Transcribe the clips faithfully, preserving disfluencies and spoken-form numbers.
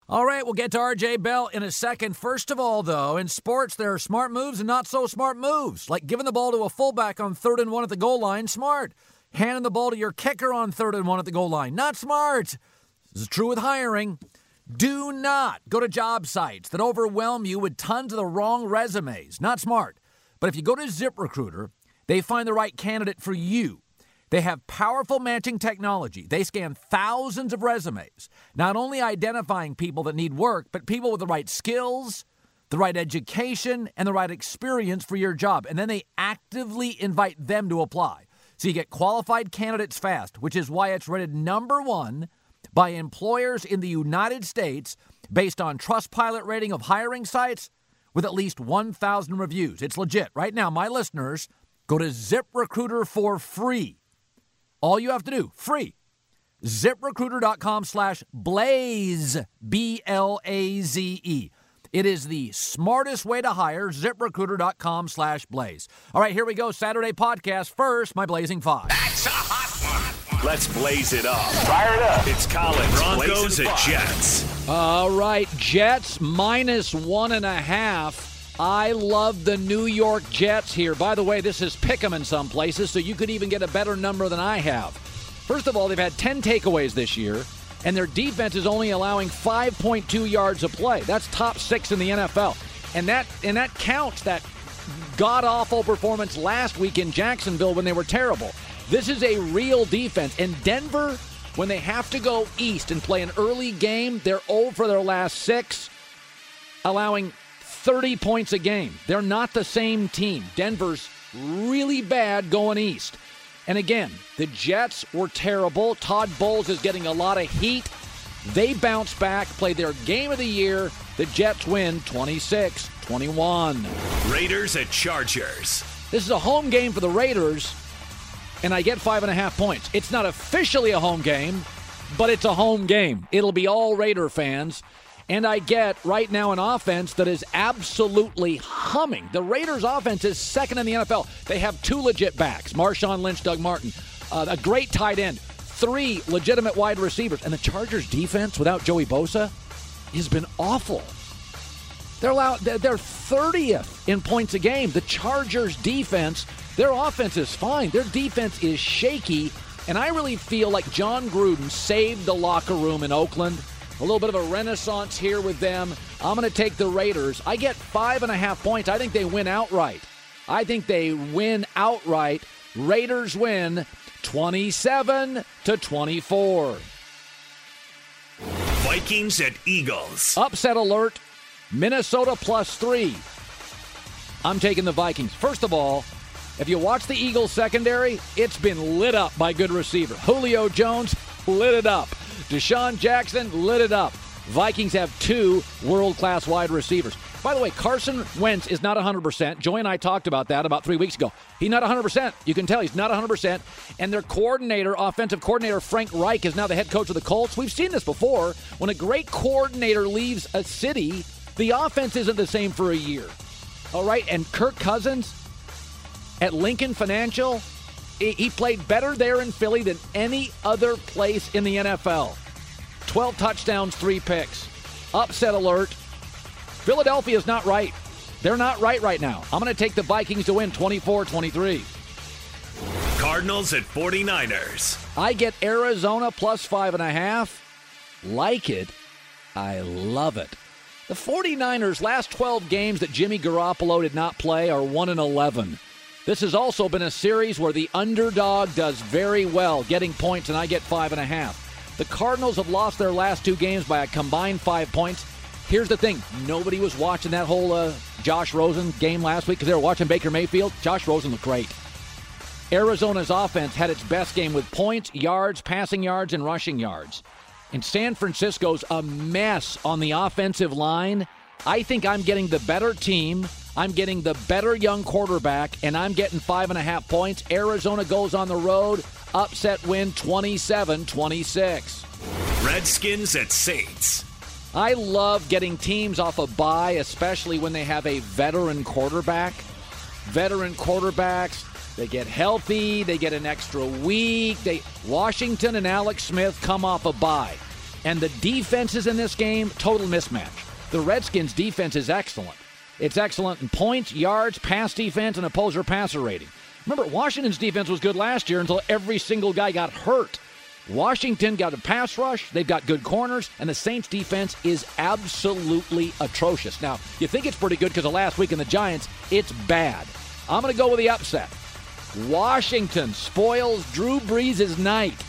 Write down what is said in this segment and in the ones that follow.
All right, we'll get to R J Bell in a second. First of all, though, in sports, there are smart moves and not so smart moves. Like giving the ball to a fullback on third and one at the goal line, smart. Handing the ball to your kicker on third and one at the goal line, not smart. This is true with hiring. Do not go to job sites that overwhelm you with tons of the wrong resumes. Not smart. But if you go to ZipRecruiter, they find the right candidate for you. They have powerful matching technology. They scan thousands of resumes, not only identifying people that need work, but people with the right skills, the right education, and the right experience for your job. And then they actively invite them to apply. So you get qualified candidates fast, which is why it's rated number one by employers in the United States based on Trustpilot rating of hiring sites with at least one thousand reviews. It's legit. Right now, my listeners, go to ZipRecruiter for free. All you have to do, free, ZipRecruiter.com slash Blaze, B L A Z E. It is the smartest way to hire, ZipRecruiter.com slash Blaze. All right, here we go, Saturday podcast. First, my Blazing Five. That's a hot one. Let's blaze it up. Fire it up. It's Collins, Broncos at Jets. All right, Jets minus one and a half. I love the New York Jets here. By the way, this is pick 'em in some places, so you could even get a better number than I have. First of all, they've had ten takeaways this year, and their defense is only allowing five point two yards a play. That's top six in the N F L. And that and that counts that god-awful performance last week in Jacksonville when they were terrible. This is a real defense. And Denver, when they have to go east and play an early game, they're zero for their last six, allowing thirty points a game. They're not the same team. Denver's really bad going east. And again, the Jets were terrible. Todd Bowles is getting a lot of heat. They bounce back, play their game of the year. The Jets win twenty-six twenty-one. Raiders at Chargers. This is a home game for the Raiders, and I get five and a half points. It's not officially a home game, but it's a home game. It'll be all Raider fans. And I get right now an offense that is absolutely humming. The Raiders' offense is second in the N F L. They have two legit backs, Marshawn Lynch, Doug Martin, uh, a great tight end, three legitimate wide receivers. And the Chargers' defense without Joey Bosa has been awful. They're allowed, they're thirtieth in points a game. The Chargers' defense, their offense is fine. Their defense is shaky. And I really feel like John Gruden saved the locker room in Oakland. A little bit of a renaissance here with them. I'm going to take the Raiders. I get five and a half points. I think they win outright. I think they win outright. Raiders win twenty-seven to twenty-four. Vikings at Eagles. Upset alert. Minnesota plus three. I'm taking the Vikings. First of all, if you watch the Eagles secondary, it's been lit up by good receiver. Julio Jones lit it up. Deshaun Jackson lit it up. Vikings have two world-class wide receivers. By the way, Carson Wentz is not one hundred percent. Joey and I talked about that about three weeks ago. He's not one hundred percent. You can tell he's not one hundred percent. And their coordinator, offensive coordinator Frank Reich, is now the head coach of the Colts. We've seen this before. When a great coordinator leaves a city, the offense isn't the same for a year. All right, and Kirk Cousins at Lincoln Financial, he played better there in Philly than any other place in the N F L. twelve touchdowns, three picks. Upset alert. Philadelphia is not right. They're not right right now. I'm going to take the Vikings to win twenty-four twenty-three. Cardinals at forty-niners. I get Arizona plus five and a half. Like it. I love it. The forty-niners' last twelve games that Jimmy Garoppolo did not play are one and eleven. This has also been a series where the underdog does very well, getting points, and I get five and a half. The Cardinals have lost their last two games by a combined five points. Here's the thing. Nobody was watching that whole uh, Josh Rosen game last week because they were watching Baker Mayfield. Josh Rosen looked great. Arizona's offense had its best game with points, yards, passing yards, and rushing yards. And San Francisco's a mess on the offensive line. I think I'm getting the better team. I'm getting the better young quarterback, and I'm getting five and a half points. Arizona goes on the road. Upset win twenty-seven twenty-six. Redskins at Saints. I love getting teams off a bye, especially when they have a veteran quarterback. Veteran quarterbacks, they get healthy. They get an extra week. They Washington and Alex Smith come off a bye. And the defenses in this game, total mismatch. The Redskins' defense is excellent. It's excellent in points, yards, pass defense, and opposer passer rating. Remember, Washington's defense was good last year until every single guy got hurt. Washington got a pass rush, they've got good corners, and the Saints' defense is absolutely atrocious. Now, you think it's pretty good because of last week in the Giants. It's bad. I'm going to go with the upset. Washington spoils Drew Brees' night.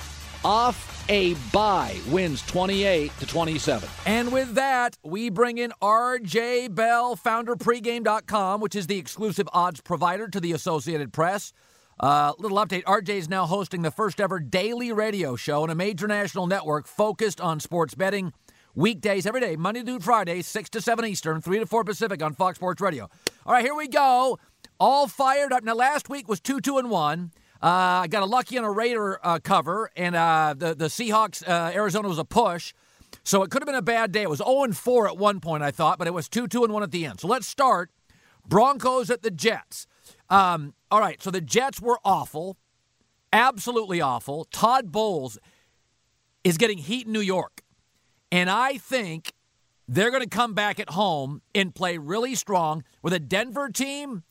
Off a bye, wins twenty-eight to twenty-seven. And with that, we bring in R J Bell, founder pregame dot com, which is the exclusive odds provider to the Associated Press. Uh, little update, R J is now hosting the first ever daily radio show on a major national network focused on sports betting. Weekdays every day, Monday through Friday, six to seven Eastern, three to four Pacific on Fox Sports Radio. All right, here we go. All fired up. Now, last week was two two and one. Uh, I got a lucky on a Raider uh, cover, and uh, the, the Seahawks, uh, Arizona was a push. So it could have been a bad day. It was oh and four at one point, I thought, but it was two two and one at the end. So let's start. Broncos at the Jets. Um, all right, so the Jets were awful, absolutely awful. Todd Bowles is getting heat in New York, and I think they're going to come back at home and play really strong with a Denver team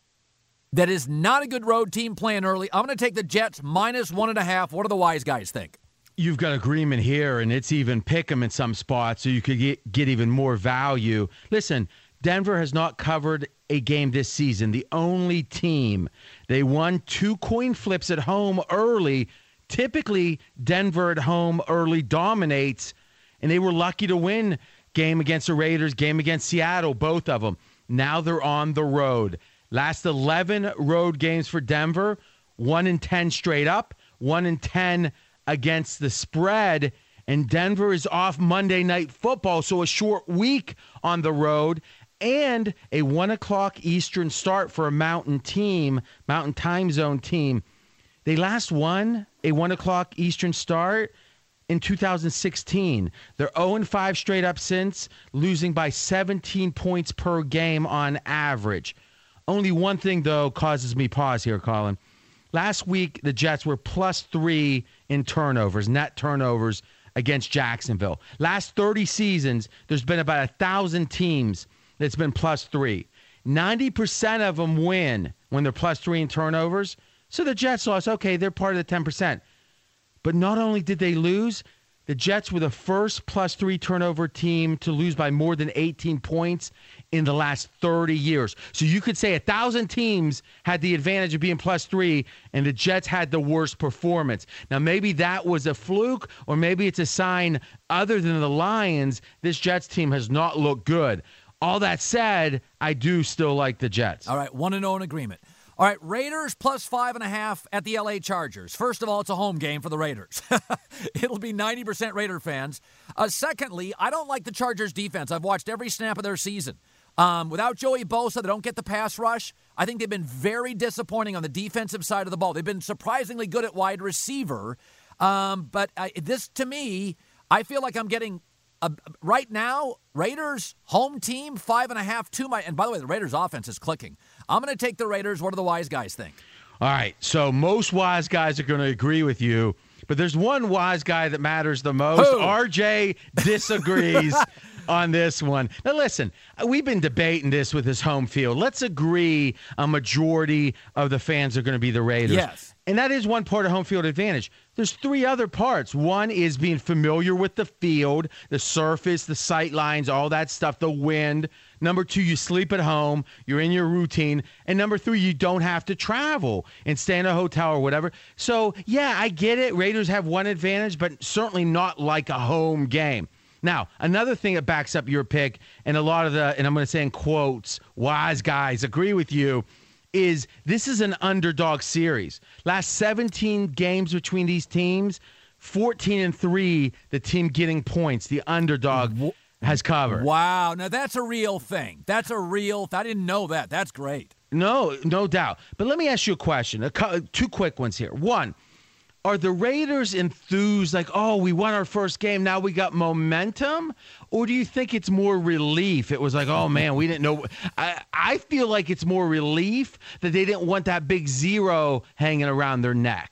that is not a good road team playing early. I'm going to take the Jets minus one and a half. What do the wise guys think? You've got agreement here, and it's even pick 'em in some spots, so you could get, get even more value. Listen, Denver has not covered a game this season. The only team. They won two coin flips at home early. Typically, Denver at home early dominates, and they were lucky to win game against the Raiders, game against Seattle, both of them. Now they're on the road. Last eleven road games for Denver, one in ten straight up, one in ten against the spread. And Denver is off Monday Night Football, so a short week on the road and a one o'clock Eastern start for a Mountain team, Mountain Time Zone team. They last won a one o'clock Eastern start in two thousand sixteen. They're oh and five straight up since, losing by seventeen points per game on average. Only one thing, though, causes me pause here, Colin. Last week, the Jets were plus three in turnovers, net turnovers against Jacksonville. Last thirty seasons, there's been about one thousand teams that's been plus three. ninety percent of them win when they're plus three in turnovers. So the Jets lost. Okay, they're part of the ten percent. But not only did they lose, the Jets were the first plus three turnover team to lose by more than eighteen points in the last thirty years. So you could say a thousand teams had the advantage of being plus three, and the Jets had the worst performance. Now, maybe that was a fluke, or maybe it's a sign other than the Lions, this Jets team has not looked good. All that said, I do still like the Jets. All right, one and oh in agreement. All right, Raiders plus five and a half at the L A Chargers. First of all, it's a home game for the Raiders. It'll be ninety percent Raider fans. Uh, secondly, I don't like the Chargers defense. I've watched every snap of their season. Um, without Joey Bosa, they don't get the pass rush. I think they've been very disappointing on the defensive side of the ball. They've been surprisingly good at wide receiver. Um, but uh, this, to me, I feel like I'm getting, uh, right now, Raiders, home team, five and a half to my, and by the way, the Raiders offense is clicking. I'm going to take the Raiders. What do the wise guys think? All right, so most wise guys are going to agree with you, but there's one wise guy that matters the most. Who? R J disagrees on this one. Now, listen, we've been debating this with his home field. Let's agree a majority of the fans are going to be the Raiders. Yes. And that is one part of home field advantage. There's three other parts. One is being familiar with the field, the surface, the sight lines, all that stuff, the wind. Number two, you sleep at home. You're in your routine. And number three, you don't have to travel and stay in a hotel or whatever. So, yeah, I get it. Raiders have one advantage, but certainly not like a home game. Now, another thing that backs up your pick, and a lot of the, and I'm going to say in quotes, wise guys agree with you, is this is an underdog series. Last seventeen games between these teams, fourteen and three, the team getting points, the underdog has covered. Wow. Now, that's a real thing. That's a real, I didn't know that. That's great. No, no doubt. But let me ask you a question. A, two quick ones here. One, are the Raiders enthused like, oh, we won our first game, now we got momentum? Or do you think it's more relief? It was like, oh, man, we didn't know. I, I feel like it's more relief that they didn't want that big zero hanging around their neck.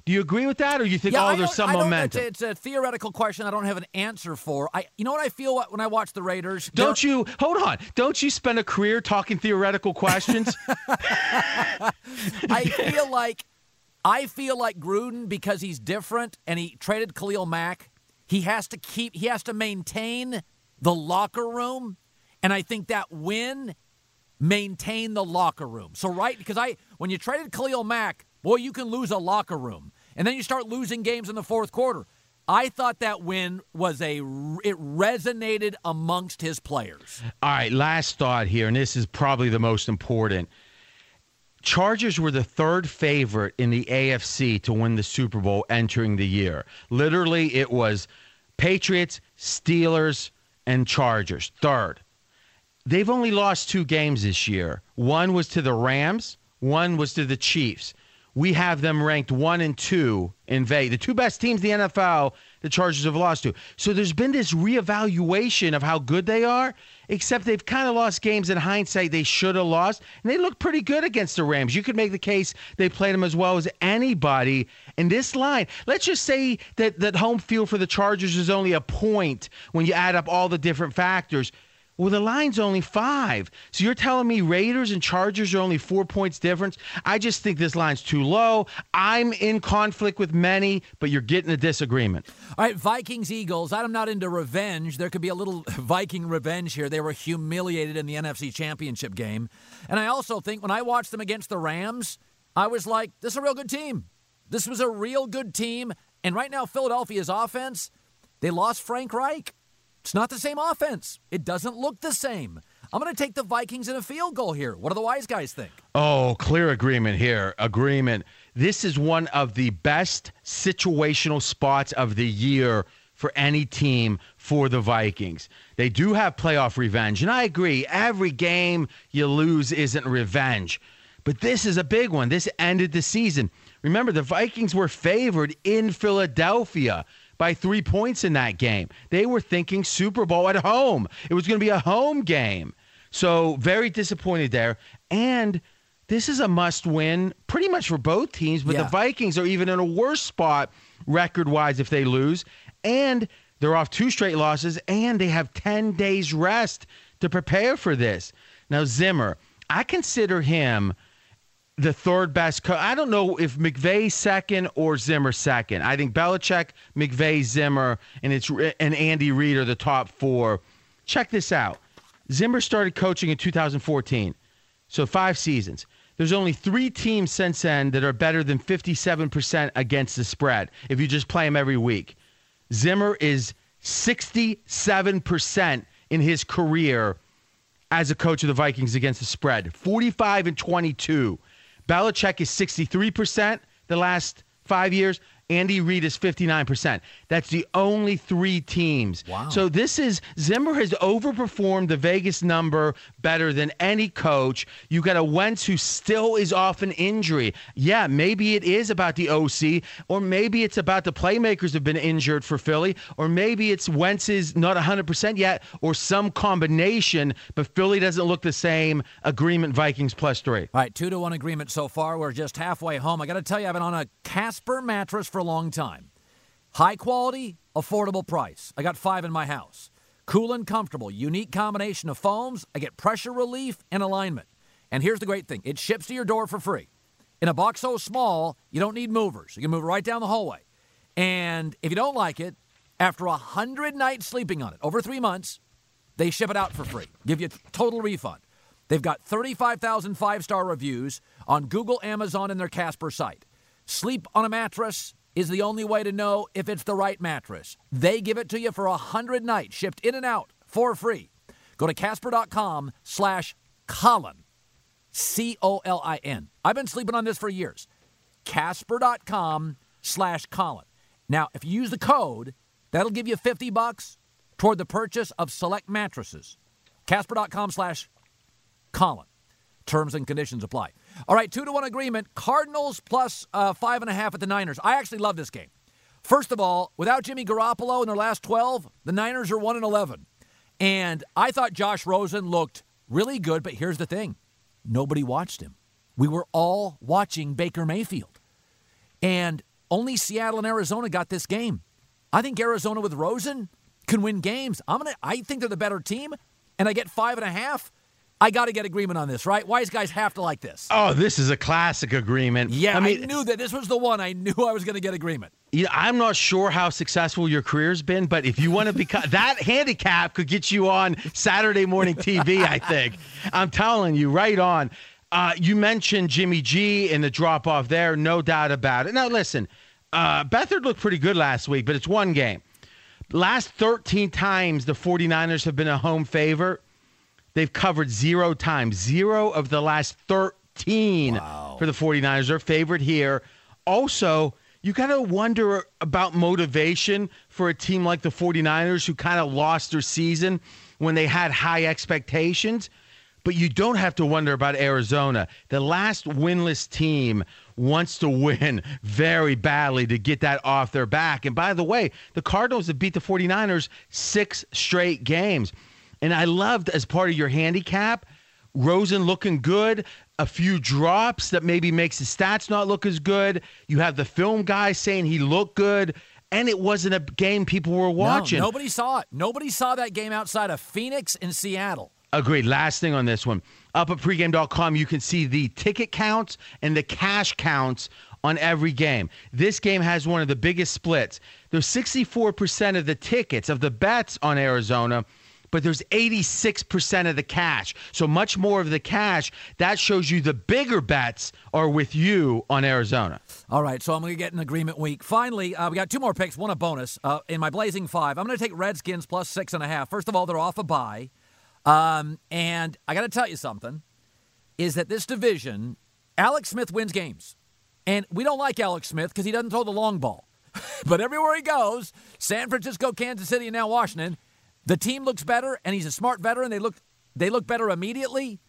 Do you agree with that, or you think, yeah, oh, I there's some I don't, momentum? It's a, it's a theoretical question I don't have an answer for. I, You know what I feel when I watch the Raiders? Don't you, hold on, don't you spend a career talking theoretical questions? I feel like, I feel like Gruden, because he's different and he traded Khalil Mack, he has to keep, he has to maintain the locker room, and I think that win maintain the locker room. So, right, because I when you traded Khalil Mack, boy, you can lose a locker room. And then you start losing games in the fourth quarter. I thought that win was a, it resonated amongst his players. All right, last thought here, and this is probably the most important. Chargers were the third favorite in the A F C to win the Super Bowl entering the year. Literally, it was Patriots, Steelers, and Chargers, third. They've only lost two games this year. One was to the Rams. One was to the Chiefs. We have them ranked one and two in Vegas. The two best teams in the N F L, the Chargers have lost to. So there's been this reevaluation of how good they are, except they've kind of lost games in hindsight they should have lost. And they look pretty good against the Rams. You could make the case they played them as well as anybody. In this line, let's just say that, that home field for the Chargers is only a point when you add up all the different factors. Well, the line's only five. So you're telling me Raiders and Chargers are only four points difference? I just think this line's too low. I'm in conflict with many, but you're getting a disagreement. All right, Vikings-Eagles. I'm not into revenge. There could be a little Viking revenge here. They were humiliated in the N F C Championship game. And I also think when I watched them against the Rams, I was like, this is a real good team. This was a real good team. And right now, Philadelphia's offense, they lost Frank Reich. It's not the same offense. It doesn't look the same. I'm going to take the Vikings in a field goal here. What do the wise guys think? Oh, clear agreement here. Agreement. This is one of the best situational spots of the year for any team for the Vikings. They do have playoff revenge, and I agree. Every game you lose isn't revenge. But this is a big one. This ended the season. Remember, the Vikings were favored in Philadelphia by three points in that game. They were thinking Super Bowl at home. It was going to be a home game. So very disappointed there. And this is a must-win pretty much for both teams, but yeah. the Vikings are even in a worse spot record-wise if they lose. And they're off two straight losses, and they have ten days rest to prepare for this. Now, Zimmer, I consider him the third best coach. I don't know if McVay's second or Zimmer second. I think Belichick, McVay, Zimmer, and it's and Andy Reid are the top four. Check this out. Zimmer started coaching in two thousand fourteen, so five seasons. There's only three teams since then that are better than fifty-seven percent against the spread if you just play them every week. Zimmer is sixty-seven percent in his career as a coach of the Vikings against the spread, forty-five and twenty-two. Belichick is sixty-three percent the last five years. Andy Reid is fifty-nine percent. That's the only three teams. Wow. So this is, Zimmer has overperformed the Vegas number better than any coach. You got a Wentz who still is off an injury. Yeah, maybe it is about the O C, or maybe it's about the playmakers have been injured for Philly, or maybe it's Wentz is not one hundred percent yet, or some combination, but Philly doesn't look the same. Agreement Vikings plus three. All right, two to one agreement so far. We're just halfway home. I got to tell you, I've been on a Casper mattress for a long time. High quality, affordable price. I got five in my house. Cool and comfortable, unique combination of foams. I get pressure relief and alignment. And here's the great thing. It ships to your door for free. In a box so small, you don't need movers. You can move it right down the hallway. And if you don't like it, after one hundred nights sleeping on it, over three months, they ship it out for free. Give you a total refund. They've got thirty-five thousand five-star reviews on Google, Amazon, and their Casper site. Sleep on a mattress is the only way to know if it's the right mattress. They give it to you for one hundred nights, shipped in and out for free. Go to Casper.com slash Colin, C O L I N. I've been sleeping on this for years. Casper.com slash Colin. Now, if you use the code, that'll give you fifty bucks toward the purchase of select mattresses. Casper.com slash Colin. Terms and conditions apply. All right, two to one agreement. Cardinals plus uh, five and a half at the Niners. I actually love this game. First of all, without Jimmy Garoppolo in their last twelve, the Niners are one and eleven. And I thought Josh Rosen looked really good, but here's the thing. Nobody watched him. We were all watching Baker Mayfield. And only Seattle and Arizona got this game. I think Arizona with Rosen can win games. I'm gonna. I think they're the better team, and I get five and a half. I got to get agreement on this, right? Wise guys have to like this. Oh, this is a classic agreement. Yeah, I, mean, I knew that this was the one. I knew I was going to get agreement. You know, I'm not sure how successful your career's been, but if you want to become that handicap could get you on Saturday morning T V, I think. I'm telling you, right on. Uh, you mentioned Jimmy G and the drop-off there, no doubt about it. Now, listen, uh, Beathard looked pretty good last week, but it's one game. Last thirteen times the 49ers have been a home favorite. They've covered zero times. Zero of the last thirteen wow. for the 49ers. They're favored here. Also, you got to wonder about motivation for a team like the 49ers who kind of lost their season when they had high expectations. But you don't have to wonder about Arizona. The last winless team wants to win very badly to get that off their back. And by the way, the Cardinals have beat the 49ers six straight games. And I loved, as part of your handicap, Rosen looking good, a few drops that maybe makes his stats not look as good. You have the film guy saying he looked good, and it wasn't a game people were watching. No, nobody saw it. Nobody saw that game outside of Phoenix and Seattle. Agreed. Last thing on this one. Up at pregame dot com, you can see the ticket counts and the cash counts on every game. This game has one of the biggest splits. There's sixty-four percent of the tickets, of the bets on Arizona, but there's eighty-six percent of the cash. So much more of the cash. That shows you the bigger bets are with you on Arizona. All right, so I'm going to get an agreement week. Finally, uh, we got two more picks, one a bonus. Uh, in my Blazing Five, I'm going to take Redskins plus six and a half. First of all, they're off a bye. Um, and I got to tell you something, is that this division, Alex Smith wins games. And we don't like Alex Smith because he doesn't throw the long ball. But everywhere he goes, San Francisco, Kansas City, and now Washington, the team looks better, and he's a smart veteran. They look they look better immediately.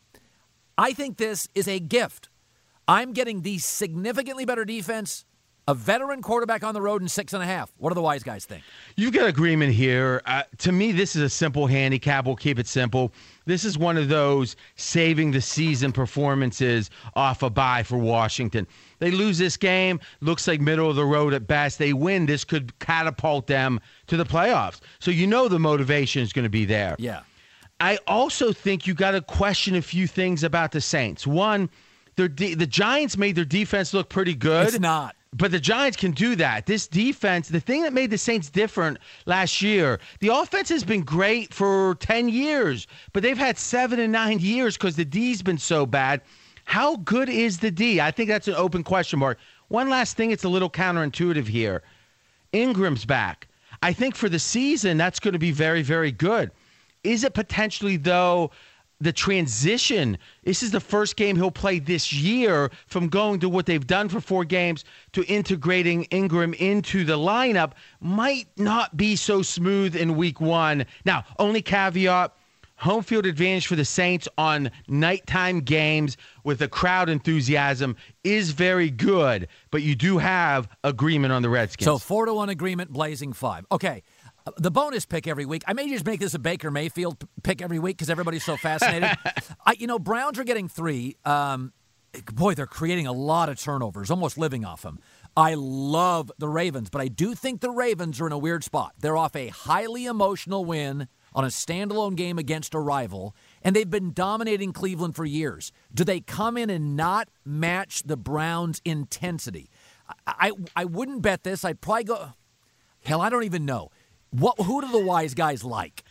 I think this is a gift. I'm getting the significantly better defense, a veteran quarterback on the road, and six and a half. What do the wise guys think? You've got agreement here. Uh, to me, this is a simple handicap. We'll keep it simple. This is one of those saving the season performances off a bye for Washington. They lose this game, looks like middle of the road at best. They win, this could catapult them to the playoffs. So you know the motivation is going to be there. Yeah. I also think you got to question a few things about the Saints. One, their de- the Giants made their defense look pretty good. It's not. But the Giants can do that. This defense, the thing that made the Saints different last year, the offense has been great for ten years, but they've had seven and nine years because the D's been so bad. How good is the D? I think that's an open question mark. One last thing, it's a little counterintuitive here. Ingram's back. I think for the season, that's going to be very, very good. Is it potentially, though, the transition? This is the first game he'll play this year from going to what they've done for four games to integrating Ingram into the lineup might not be so smooth in week one. Now, only caveat, home field advantage for the Saints on nighttime games with the crowd enthusiasm is very good, but you do have agreement on the Redskins. So four to one agreement, Blazing Five. Okay. The bonus pick every week. I may just make this a Baker Mayfield pick every week because everybody's so fascinated. I, you know, Browns are getting three. Um, boy, they're creating a lot of turnovers, almost living off them. I love the Ravens, but I do think the Ravens are in a weird spot. They're off a highly emotional win on a standalone game against a rival, and they've been dominating Cleveland for years. Do they come in and not match the Browns' intensity? I, I, I wouldn't bet this. I'd probably go, hell, I don't even know. What? Who do the wise guys like?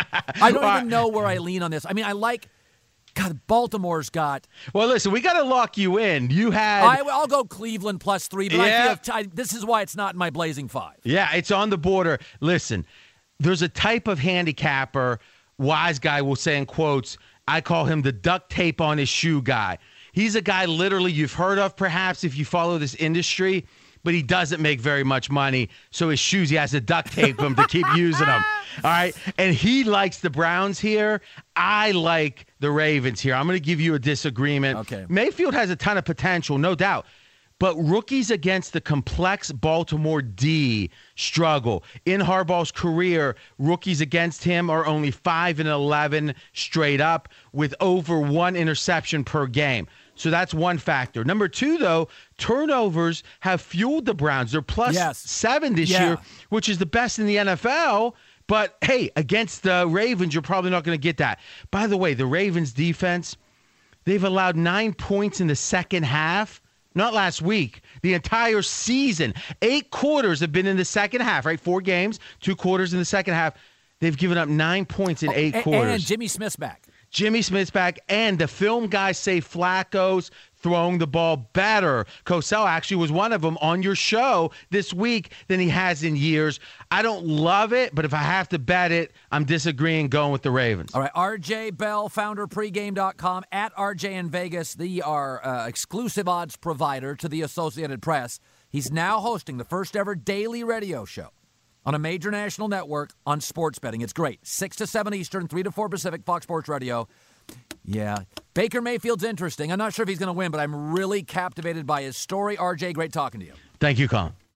I don't even know where I lean on this. I mean, I like, God, Baltimore's got. Well, listen, we got to lock you in. You had. I, I'll go Cleveland plus three, but yeah. I feel t- this is why it's not in my Blazing Five. Yeah, it's on the border. Listen, there's a type of handicapper, wise guy will say in quotes, I call him the duct tape on his shoe guy. He's a guy literally you've heard of perhaps if you follow this industry, but he doesn't make very much money, so his shoes, he has to duct tape them to keep using them. All right? And he likes the Browns here. I like the Ravens here. I'm going to give you a disagreement. Okay. Mayfield has a ton of potential, no doubt. But rookies against the complex Baltimore D struggle. In Harbaugh's career, rookies against him are only five and eleven straight up with over one interception per game. So that's one factor. Number two, though, turnovers have fueled the Browns. They're plus Yes. seven this Yeah. year, which is the best in the N F L. But, hey, against the Ravens, you're probably not going to get that. By the way, the Ravens defense, they've allowed nine points in the second half. Not last week, the entire season. Eight quarters have been in the second half, right? Four games, two quarters in the second half. They've given up nine points in eight and, quarters. And Jimmy Smith's back. Jimmy Smith's back, and the film guys say Flacco's throwing the ball better. Cosell actually was one of them on your show this week than he has in years. I don't love it, but if I have to bet it, I'm disagreeing going with the Ravens. All right, R J Bell, founder pregame dot com, at R J in Vegas, the our uh, exclusive odds provider to the Associated Press. He's now hosting the first ever daily radio show on a major national network on sports betting. It's great. six to seven Eastern, three to four Pacific, Fox Sports Radio. Yeah. Baker Mayfield's interesting. I'm not sure if he's going to win, but I'm really captivated by his story. R J, great talking to you. Thank you, Colin.